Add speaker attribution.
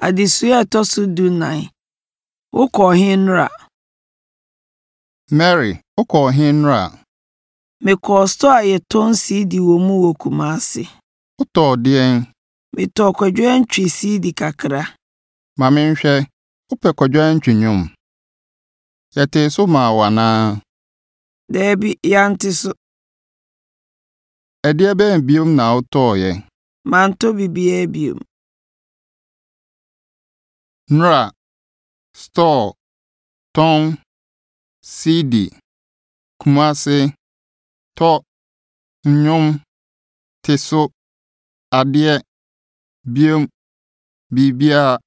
Speaker 1: Adesua etosu dunai. Wokɔ henra.
Speaker 2: Mary, ụkọ hinra.
Speaker 1: Mekɔ store yeton CD wo mu wo Kumasi.
Speaker 2: Ụtọ dien.
Speaker 1: Metɔ kwadwo ntwi CD kakra.
Speaker 2: Mami nhwe, ụpɛ kwadwo ntwinyum. Yete so ma wana.
Speaker 1: Debi yanti so.
Speaker 2: Ɛdeɛ bɛn biom na ụtọ ye.
Speaker 1: Manto bibia biom.
Speaker 2: Nra, store, ton, CD, Kumasi, tɔ, nyum, teso, adeɛ, biom, bibia.